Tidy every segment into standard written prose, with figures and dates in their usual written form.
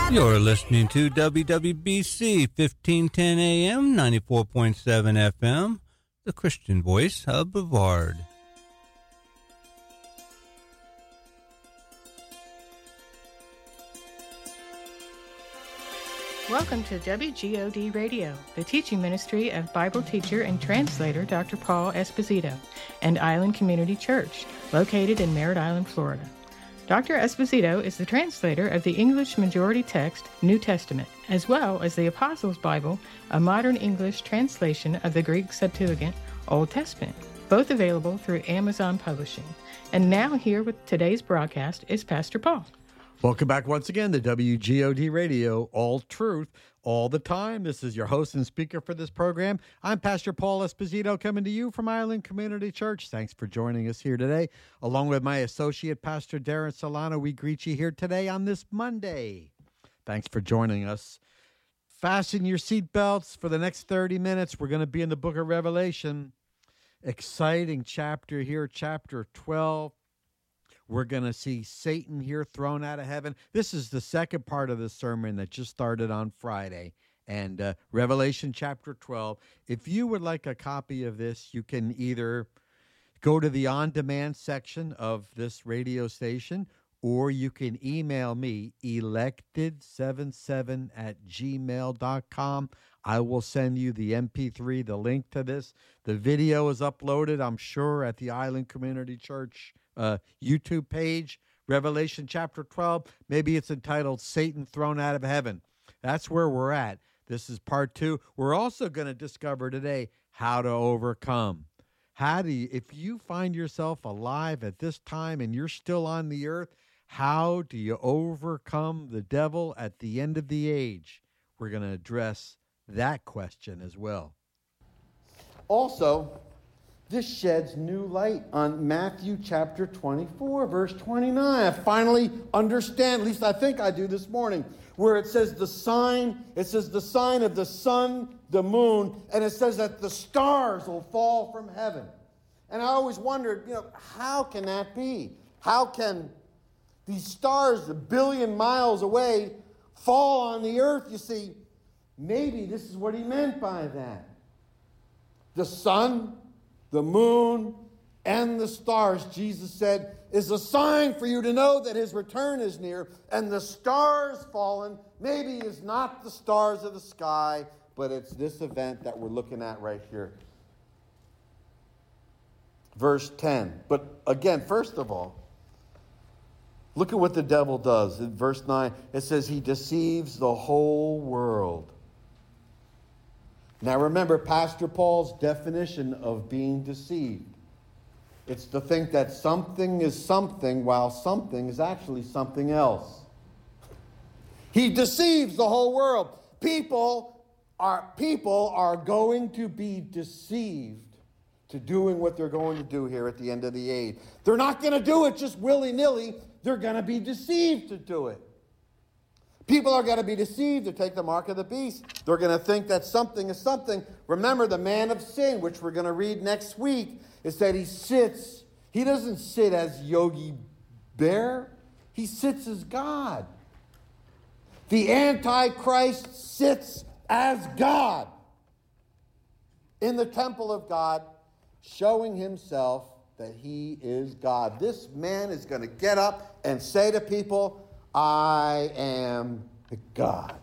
You're listening to WWBC 1510 AM, 94.7 FM, the Christian voice of Brevard. Welcome to WGOD Radio, the teaching ministry of Bible teacher and translator Dr. Paul Esposito and Island Community Church, located in Merritt Island, Florida. Dr. Esposito is the translator of the English majority text New Testament, as well as the Apostles' Bible, a modern English translation of the Greek Septuagint Old Testament, both available through Amazon Publishing. And now here with today's broadcast is Pastor Paul. Welcome back once again to WGOD Radio, all truth, all the time. This is your host and speaker for this program. I'm Pastor Paul Esposito, coming to you from Island Community Church. Thanks for joining us here today. Along with my associate, Pastor Darren Solano, we greet you here today on this Monday. Thanks for joining us. Fasten your seatbelts for the next 30 minutes. We're going to be in the book of Revelation. Exciting chapter here, chapter 12. We're going to see Satan here thrown out of heaven. This is the second part of the sermon that just started on Friday. And Revelation chapter 12. If you would like a copy of this, you can either go to the on-demand section of this radio station, or you can email me, elected77@gmail.com. I will send you the MP3, the link to this. The video is uploaded, I'm sure, at the Island Community Church YouTube page, Revelation chapter 12. Maybe it's entitled Satan Thrown Out of Heaven. That's where we're at. This is part 2. We're also going to discover today how to overcome. If you find yourself alive at this time and you're still on the earth, how do you overcome the devil at the end of the age? We're going to address that question as well. Also, this sheds new light on Matthew chapter 24, verse 29. I finally understand, at least I think I do this morning, where it says the sign of the sun, the moon, and it says that the stars will fall from heaven. And I always wondered, how can that be? How can these stars a billion miles away fall on the earth? You see, maybe this is what he meant by that. The sun, the moon, and the stars, Jesus said, is a sign for you to know that his return is near. And the stars fallen maybe is not the stars of the sky, but it's this event that we're looking at right here. Verse 10. But again, first of all, look at what the devil does. In verse 9, it says he deceives the whole world. Now remember Pastor Paul's definition of being deceived. It's to think that something is something while something is actually something else. He deceives the whole world. People are going to be deceived to doing what they're going to do here at the end of the age. They're not going to do it just willy-nilly. They're going to be deceived to do it. People are going to be deceived to take the mark of the beast. They're going to think that something is something. Remember the man of sin, which we're going to read next week, is that he sits. He doesn't sit as Yogi Bear. He sits as God. The Antichrist sits as God in the temple of God, showing himself that he is God. This man is going to get up and say to people, I am God.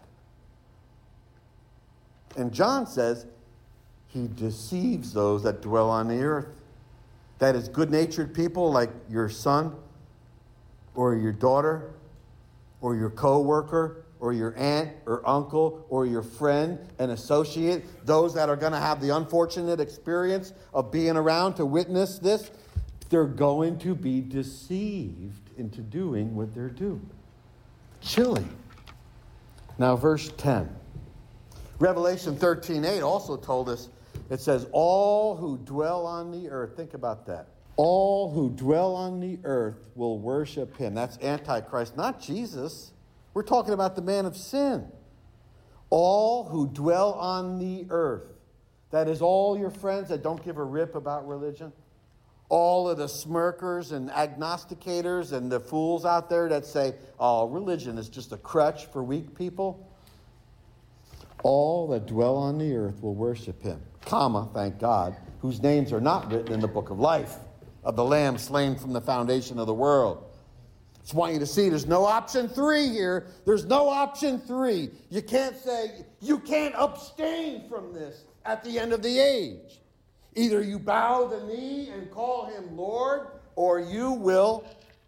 And John says he deceives those that dwell on the earth. That is good-natured people like your son or your daughter or your co-worker or your aunt or uncle or your friend and associate, those that are going to have the unfortunate experience of being around to witness this, they're going to be deceived into doing what they're doing. Chilling. Now, verse 10. Revelation 13:8 also told us, it says, all who dwell on the earth, think about that. All who dwell on the earth will worship him. That's Antichrist, not Jesus. We're talking about the man of sin. All who dwell on the earth. That is all your friends that don't give a rip about religion. all of the smirkers and agnosticators and the fools out there that say, oh, religion is just a crutch for weak people. All that dwell on the earth will worship him, comma, thank God, whose names are not written in the book of life of the Lamb slain from the foundation of the world. I just want you to see there's no option 3 here. There's no option 3. You can't say, you can't abstain from this at the end of the age. Either you bow the knee and call him Lord, or you'll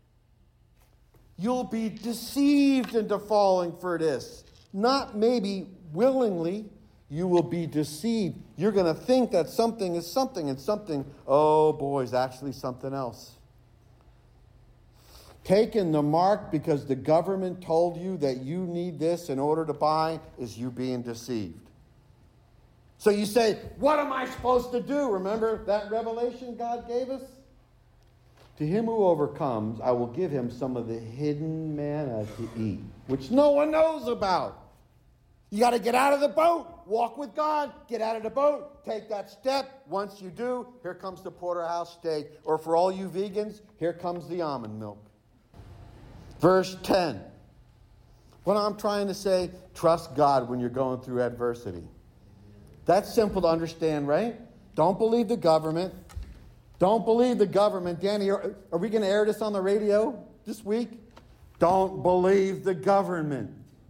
be deceived into falling for this. Not maybe willingly, you will be deceived. You're going to think that something is something, and something, oh boy, is actually something else. Taking the mark because the government told you that you need this in order to buy is you being deceived. So you say, what am I supposed to do? Remember that revelation God gave us? To him who overcomes, I will give him some of the hidden manna to eat, which no one knows about. You got to get out of the boat, walk with God, get out of the boat, take that step. Once you do, here comes the porterhouse steak. Or for all you vegans, here comes the almond milk. Verse 10. What I'm trying to say, trust God when you're going through adversity. That's simple to understand, right? Don't believe the government. Don't believe the government. Danny, are we going to air this on the radio this week? Don't believe the government.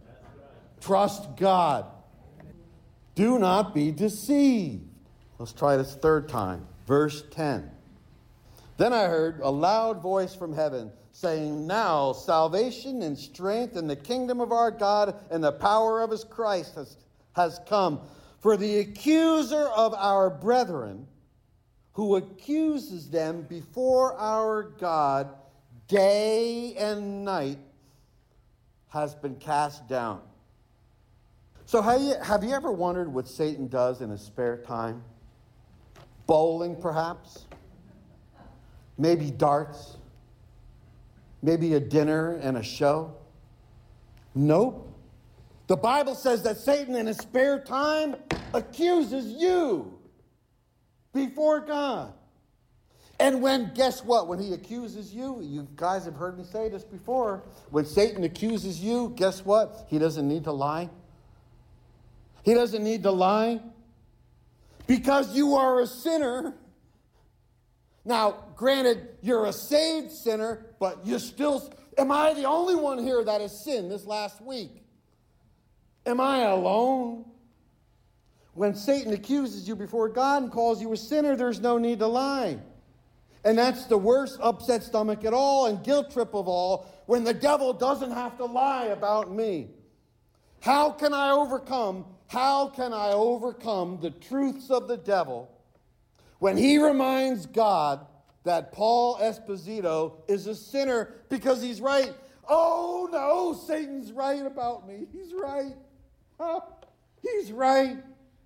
Trust God. Do not be deceived. Let's try this 3rd time. Verse 10. Then I heard a loud voice from heaven saying, now salvation and strength in the kingdom of our God and the power of his Christ has come. For the accuser of our brethren, who accuses them before our God day and night, has been cast down. So have you ever wondered what Satan does in his spare time? Bowling, perhaps? Maybe darts? Maybe a dinner and a show? Nope. The Bible says that Satan in his spare time accuses you before God. And guess what? When he accuses you, you guys have heard me say this before, when Satan accuses you, guess what? He doesn't need to lie. He doesn't need to lie because you are a sinner. Now, granted, you're a saved sinner, but you're still... Am I the only one here that has sinned this last week? Am I alone? When Satan accuses you before God and calls you a sinner, there's no need to lie. And that's the worst upset stomach at all and guilt trip of all, when the devil doesn't have to lie about me. How can I overcome the truths of the devil when he reminds God that Paul Esposito is a sinner because he's right? Oh no, Satan's right about me. He's right. He's right.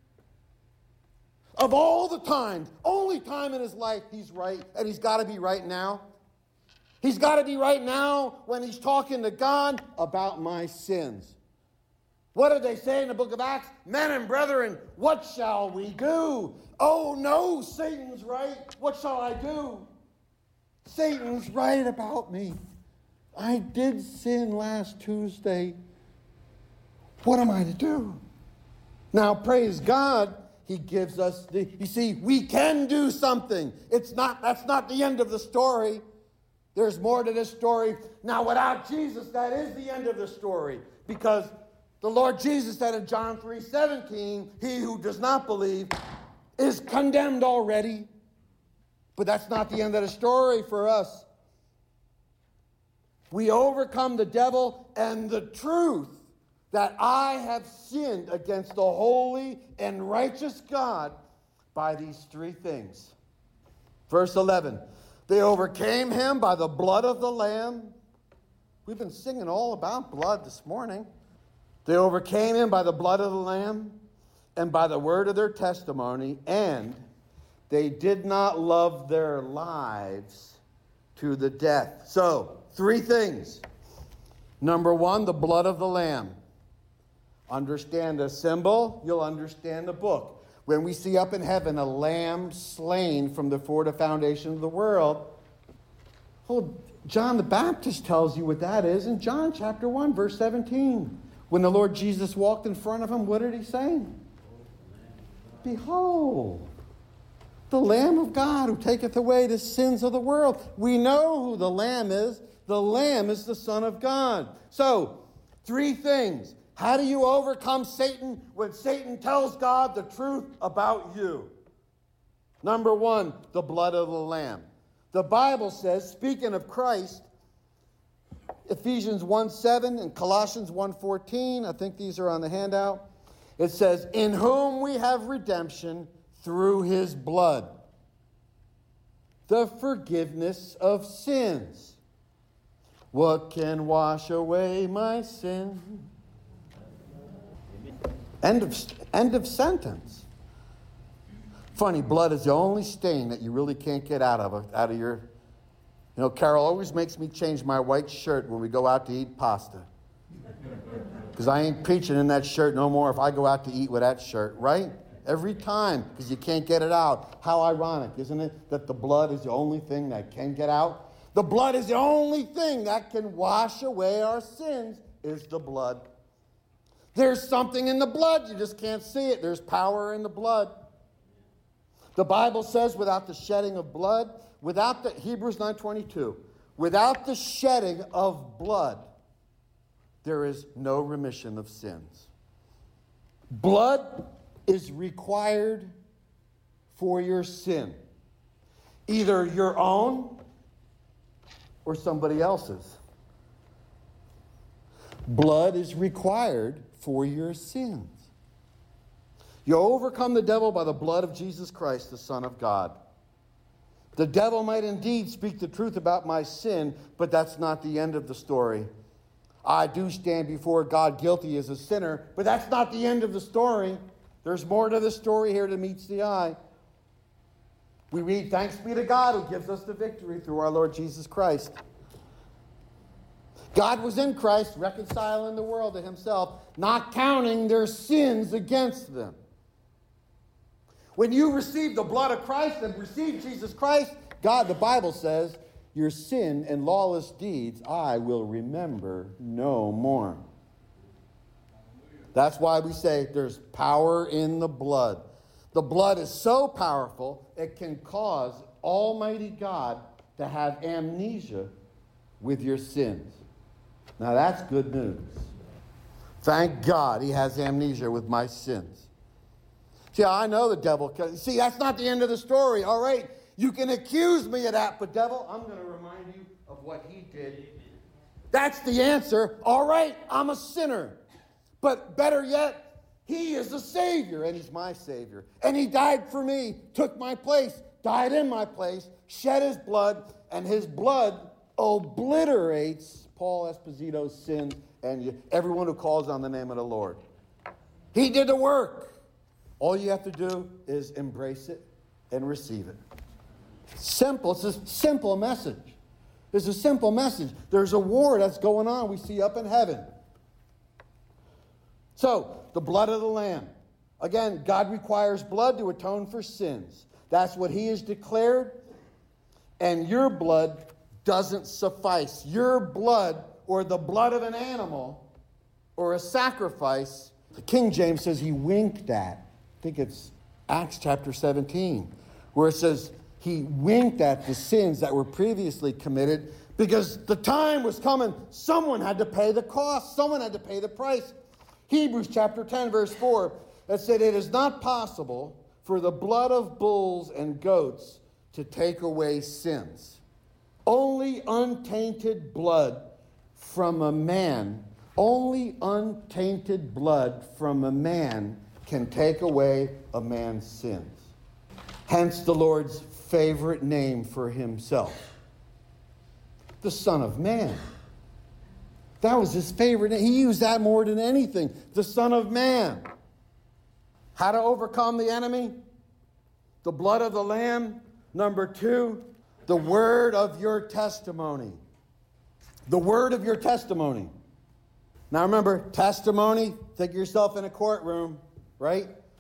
Of all the times, only time in his life he's right, and he's got to be right now. He's got to be right now when he's talking to God about my sins. What did they say in the book of Acts? Men and brethren, what shall we do? Oh no, Satan's right. What shall I do? Satan's right about me. I did sin last Tuesday. What am I to do? Now, praise God, he gives us you see, we can do something. That's not the end of the story. There's more to this story. Now, without Jesus, that is the end of the story. Because the Lord Jesus said in John 3:17, he who does not believe is condemned already. But that's not the end of the story for us. We overcome the devil and the truth that I have sinned against the holy and righteous God by these 3 things. Verse 11, they overcame him by the blood of the Lamb. We've been singing all about blood this morning. They overcame him by the blood of the Lamb and by the word of their testimony, and they did not love their lives to the death. So, 3 things. Number 1, the blood of the Lamb. Understand the symbol, you'll understand the book. when we see up in heaven a lamb slain from before the foundation of the world, well, John the Baptist tells you what that is in John chapter 1, verse 17. When the Lord Jesus walked in front of him, what did he say? Behold, the Lamb of God who taketh away the sins of the world. We know who the Lamb is. The Lamb is the Son of God. So, 3 things. How do you overcome Satan when Satan tells God the truth about you? Number 1, the blood of the Lamb. The Bible says, speaking of Christ, Ephesians 1:7 and Colossians 1:14, I think these are on the handout. It says, in whom we have redemption through his blood, the forgiveness of sins. What can wash away my sin? End of sentence. Funny, blood is the only stain that you really can't get out of your... You know, Carol always makes me change my white shirt when we go out to eat pasta. Because I ain't preaching in that shirt no more if I go out to eat with that shirt, right? Every time, because you can't get it out. How ironic, isn't it, that the blood is the only thing that can get out? The blood is the only thing that can wash away our sins, is the blood. There's something in the blood. You just can't see it. There's power in the blood. The Bible says without the shedding of blood, without the, Hebrews 9:22, without the shedding of blood, there is no remission of sins. Blood is required for your sin. Either your own or somebody else's. Blood is required for your sins. You overcome the devil by the blood of Jesus Christ, the Son of God. The devil might indeed speak the truth about my sin, but that's not the end of the story. I do stand before God guilty as a sinner, but that's not the end of the story. There's more to the story here than meets the eye. We read, thanks be to God who gives us the victory through our Lord Jesus Christ. God was in Christ, reconciling the world to himself, not counting their sins against them. When you receive the blood of Christ and receive Jesus Christ, God, the Bible says, your sin and lawless deeds I will remember no more. That's why we say there's power in the blood. The blood is so powerful, it can cause Almighty God to have amnesia with your sins. Now that's good news. Thank God he has amnesia with my sins. See, I know the devil. See, that's not the end of the story. All right, you can accuse me of that, but devil, I'm going to remind you of what he did. That's the answer. All right, I'm a sinner. But better yet, he is the Savior, and he's my Savior. And he died for me, took my place, died in my place, shed his blood, and his blood obliterates Paul Esposito's sin and everyone who calls on the name of the Lord. He did the work. All you have to do is embrace it and receive it. Simple. It's a simple message. It's a simple message. There's a war that's going on we see up in heaven. So, the blood of the Lamb. Again, God requires blood to atone for sins. That's what he has declared. And your blood doesn't suffice. Your blood, or the blood of an animal, or a sacrifice, the King James says he winked at. I think it's Acts chapter 17, where it says he winked at the sins that were previously committed because the time was coming. Someone had to pay the cost. Someone had to pay the price. Hebrews chapter 10, verse 4, that said, it is not possible for the blood of bulls and goats to take away sins. Only untainted blood from a man, only untainted blood from a man can take away a man's sins. Hence the Lord's favorite name for himself, the Son of Man. That was his favorite name. He used that more than anything, the Son of Man. How to overcome the enemy? The blood of the Lamb. Number 2, the word of your testimony. The word of your testimony. Now remember, testimony, think of yourself in a courtroom, right?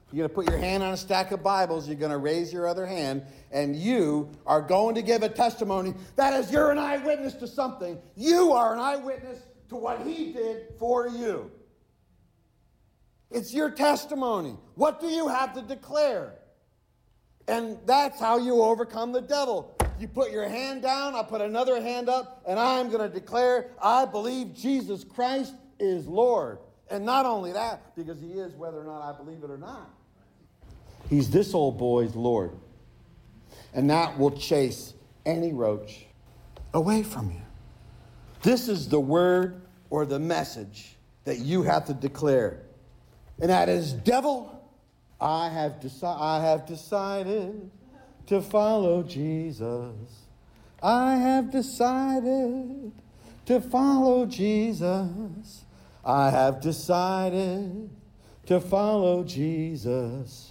You're going to put your hand on a stack of Bibles. You're going to raise your other hand, and you are going to give a testimony that as you're an eyewitness to something, you are an eyewitness to what he did for you. It's your testimony. What do you have to declare? And that's how you overcome the devil. You put your hand down, I put another hand up, and I'm going to declare, I believe Jesus Christ is Lord. And not only that, because he is, whether or not I believe it or not. He's this old boy's Lord. And that will chase any roach away from you. This is the word or the message that you have to declare. And that is, devil, I have decided to follow Jesus. I have decided to follow Jesus. I have decided to follow Jesus.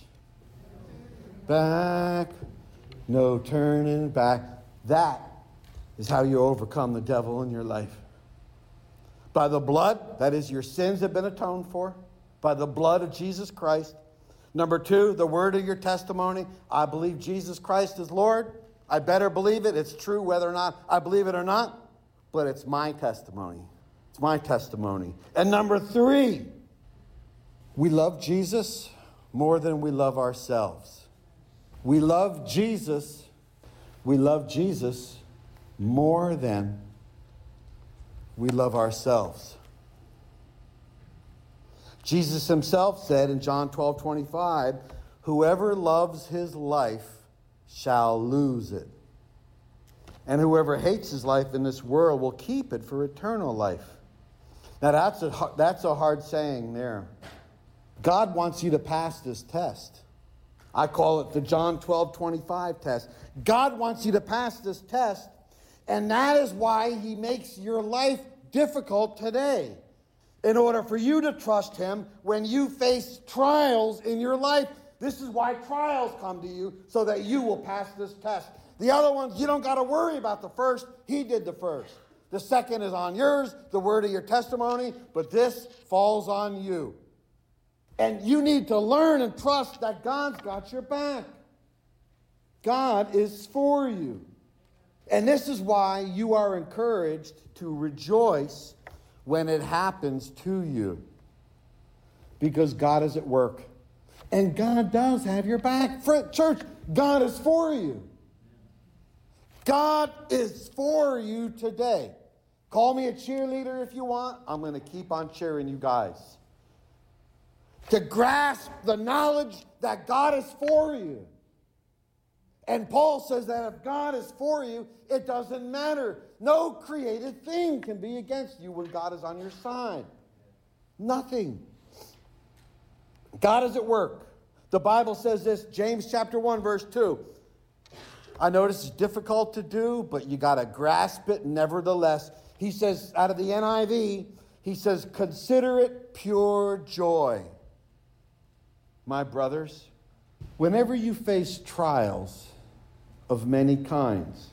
Back, no turning back. That is how you overcome the devil in your life. By the blood, that is, your sins have been atoned for. By the blood of Jesus Christ. Number 2, the word of your testimony. I believe Jesus Christ is Lord. I better believe it. It's true whether or not I believe it or not. But it's my testimony. It's my testimony. And number 3, we love Jesus more than we love ourselves. We love Jesus. We love Jesus more than we love ourselves. Jesus himself said in John 12:25, whoever loves his life shall lose it. And whoever hates his life in this world will keep it for eternal life. Now that's a hard saying there. God wants you to pass this test. I call it the John 12:25 test. God wants you to pass this test, and that is why he makes your life difficult today. In order for you to trust him when you face trials in your life. This is why trials come to you, so that you will pass this test. The other ones, you don't got to worry about the first. He did the first. The second is on yours, the word of your testimony, but this falls on you. And you need to learn and trust that God's got your back. God is for you. And this is why you are encouraged to rejoice when it happens to you. Because God is at work. And God does have your back. Church, God is for you. God is for you today. Call me a cheerleader if you want. I'm going to keep on cheering you guys. To grasp the knowledge that God is for you. And Paul says that if God is for you, it doesn't matter. No created thing can be against you when God is on your side. Nothing. God is at work. The Bible says this, James chapter 1, verse 2. I know this is difficult to do, but you got to grasp it nevertheless. He says, out of the NIV, he says, consider it pure joy. My brothers, whenever you face trials of many kinds,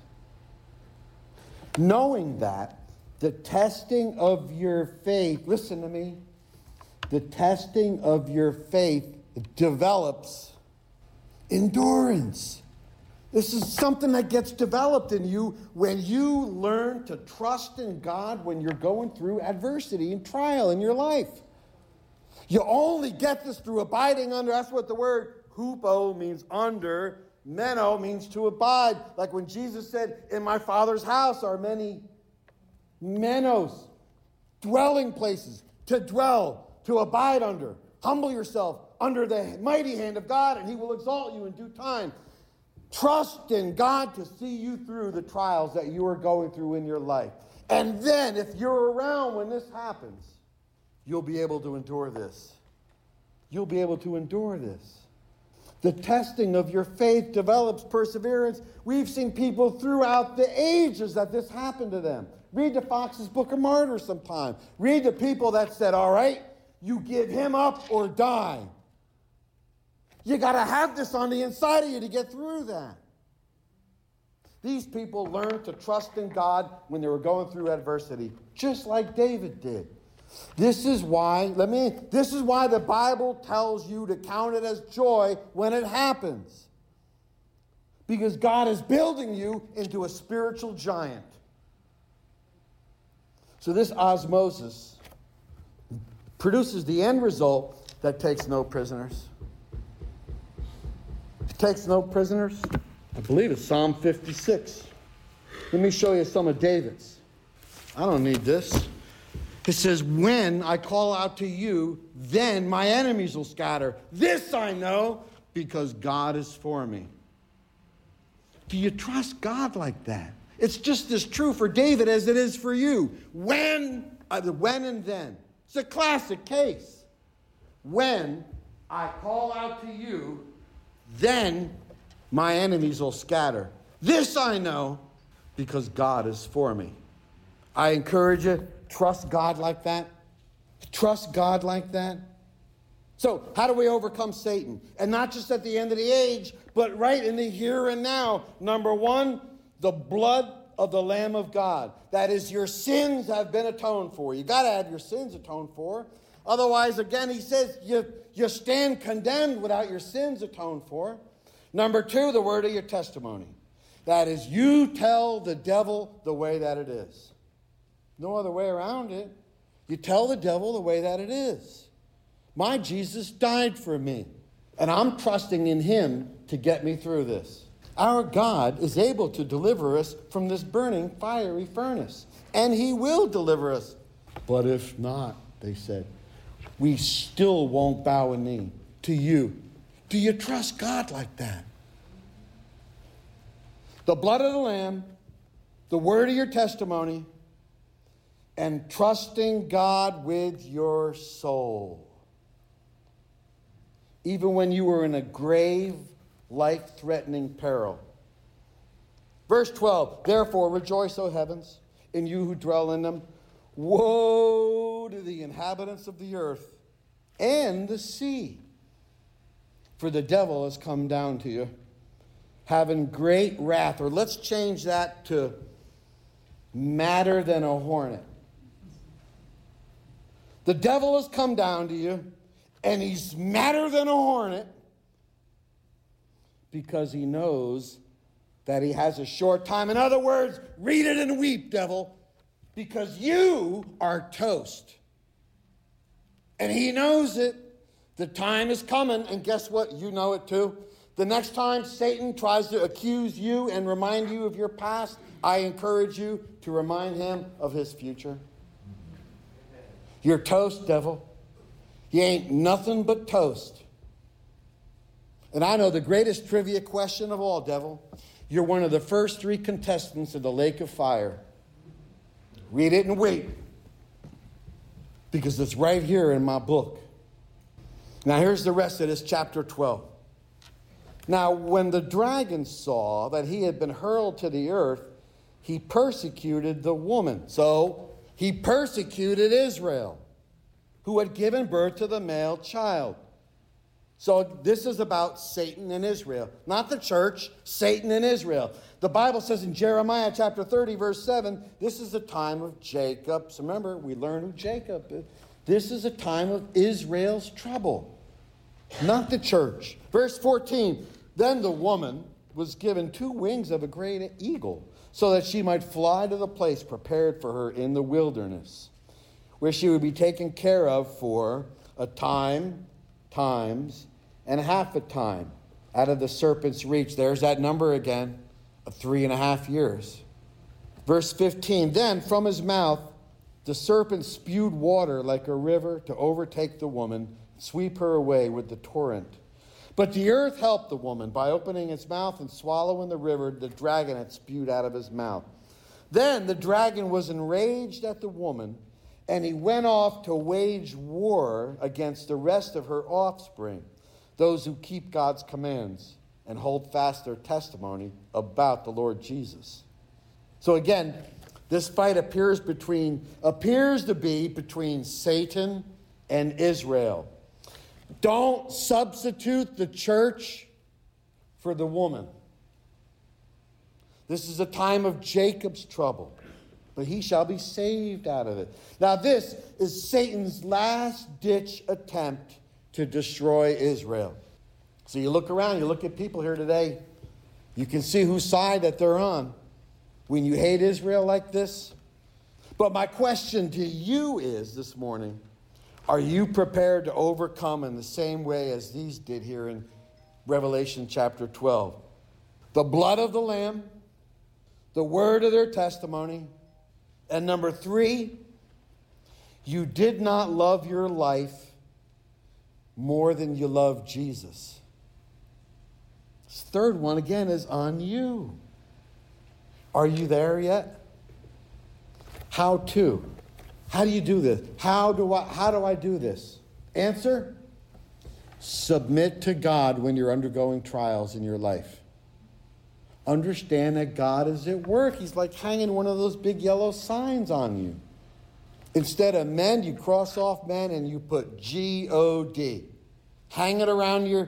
knowing that the testing of your faith, listen to me, the testing of your faith develops endurance. This is something that gets developed in you when you learn to trust in God when you're going through adversity and trial in your life. You only get this through abiding under. That's what the word hupo means, under. Meno means to abide. Like when Jesus said, in my Father's house are many menos, dwelling places, to dwell, to abide under. Humble yourself under the mighty hand of God, and he will exalt you in due time. Trust in God to see you through the trials that you are going through in your life. And then, if you're around when this happens, you'll be able to endure this. You'll be able to endure this. The testing of your faith develops perseverance. We've seen people throughout the ages that this happened to them. Read the Fox's Book of Martyrs sometime. Read the people that said, all right, you give him up or die. You got to have this on the inside of you to get through that. These people learned to trust in God when they were going through adversity, just like David did. This is why the Bible tells you to count it as joy when it happens. Because God is building you into a spiritual giant. So this osmosis produces the end result that takes no prisoners. It takes no prisoners. I believe it's Psalm 56. Let me show you some of David's. I don't need this. It says, when I call out to you, then my enemies will scatter. This I know, because God is for me. Do you trust God like that? It's just as true for David as it is for you. When and then. It's a classic case. When I call out to you, then my enemies will scatter. This I know, because God is for me. I encourage you, trust God like that. Trust God like that. So, how do we overcome Satan? And not just at the end of the age, but right in the here and now. Number one, the blood of the Lamb of God. That is, your sins have been atoned for. You got to have your sins atoned for. Otherwise, again, he says, you stand condemned without your sins atoned for. Number two, the word of your testimony. That is, you tell the devil the way that it is. No other way around it. You tell the devil the way that it is. My Jesus died for me, and I'm trusting in him to get me through this. Our God is able to deliver us from this burning fiery furnace, and he will deliver us. But if not, they said, we still won't bow a knee to you. Do you trust God like that? The blood of the Lamb, the word of your testimony, and trusting God with your soul. Even when you were in a grave, life-threatening peril. Verse 12, therefore rejoice, O heavens, in you who dwell in them. Woe to the inhabitants of the earth and the sea, for the devil has come down to you, having great wrath. Or let's change that to madder than a hornet. The devil has come down to you, and he's madder than a hornet because he knows that he has a short time. In other words, read it and weep, devil, because you are toast. And he knows it. The time is coming, and guess what? You know it too. The next time Satan tries to accuse you and remind you of your past, I encourage you to remind him of his future. You're toast, devil. You ain't nothing but toast. And I know the greatest trivia question of all, devil. You're one of the first 3 contestants of the lake of fire. Read it and wait, because it's right here in my book. Now here's the rest of this chapter 12. Now when the dragon saw that he had been hurled to the earth, he persecuted the woman. So he persecuted Israel, who had given birth to the male child. So this is about Satan and Israel. Not the church, Satan and Israel. The Bible says in Jeremiah chapter 30, verse 7, this is the time of Jacob. So remember, we learn who Jacob is. This is a time of Israel's trouble, not the church. Verse 14, then the woman was given 2 wings of a great eagle, so that she might fly to the place prepared for her in the wilderness, where she would be taken care of for a time, times, and half a time out of the serpent's reach. There's that number again, of 3.5 years. Verse 15, then from his mouth the serpent spewed water like a river to overtake the woman, sweep her away with the torrent. But the earth helped the woman by opening its mouth and swallowing the river the dragon had spewed out of his mouth. Then the dragon was enraged at the woman, and he went off to wage war against the rest of her offspring, those who keep God's commands and hold fast their testimony about the Lord Jesus. So again, this fight appears to be between Satan and Israel. Don't substitute the church for the woman. This is a time of Jacob's trouble. but he shall be saved out of it. Now this is Satan's last-ditch attempt to destroy Israel. So you look around, you look at people here today, you can see whose side that they're on when you hate Israel like this. But my question to you is this morning, are you prepared to overcome in the same way as these did here in Revelation chapter 12? The blood of the Lamb, the word of their testimony, and number 3, you did not love your life more than you love Jesus. This third one, again, is on you. Are you there yet? How to? How do you do this? How do I do this? Answer: submit to God when you're undergoing trials in your life. Understand that God is at work. He's like hanging one of those big yellow signs on you. Instead of men, you cross off men and you put G-O-D. Hang it around your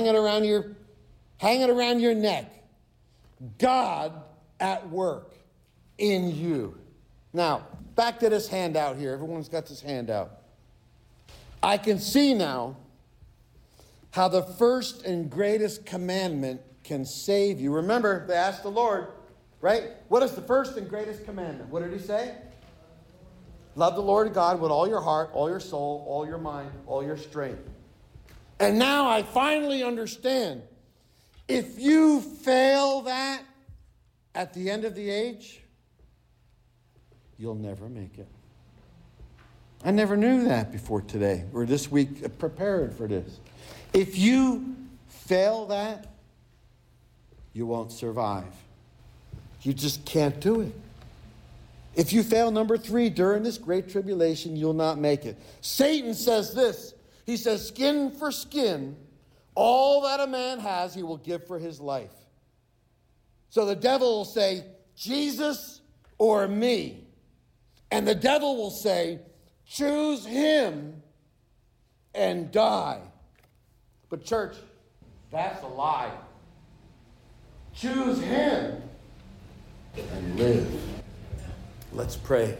neck. God at work in you. Now, back to this handout here. Everyone's got this handout. I can see now how the first and greatest commandment can save you. Remember, they asked the Lord, right? What is the first and greatest commandment? What did he say? Love the Lord God with all your heart, all your soul, all your mind, all your strength. And now I finally understand. If you fail that at the end of the age, you'll never make it. I never knew that before today or this week, prepared for this. If you fail that, you won't survive. You just can't do it. If you fail number 3 during this great tribulation, you'll not make it. Satan says this. He says, skin for skin, all that a man has, he will give for his life. So the devil will say, Jesus or me. And the devil will say, choose him and die. But church, that's a lie. Choose him and live. Let's pray.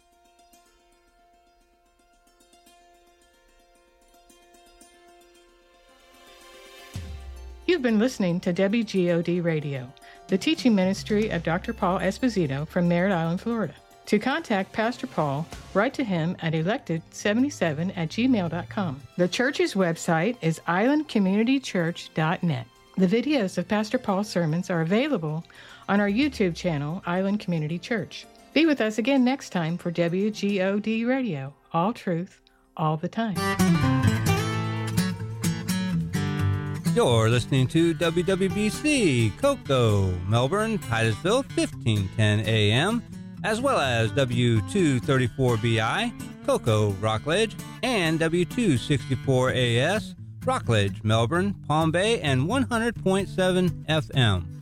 You've been listening to WGOD Radio, the teaching ministry of Dr. Paul Esposito from Merritt Island, Florida. To contact Pastor Paul, write to him at elected77@gmail.com. The church's website is islandcommunitychurch.net. The videos of Pastor Paul's sermons are available on our YouTube channel, Island Community Church. Be with us again next time for WGOD Radio, all truth, all the time. You're listening to WWBC, Cocoa, Melbourne, Titusville, 1510 AM, as well as W234BI, Cocoa, Rockledge, and W264AS, Rockledge, Melbourne, Palm Bay, and 100.7 FM.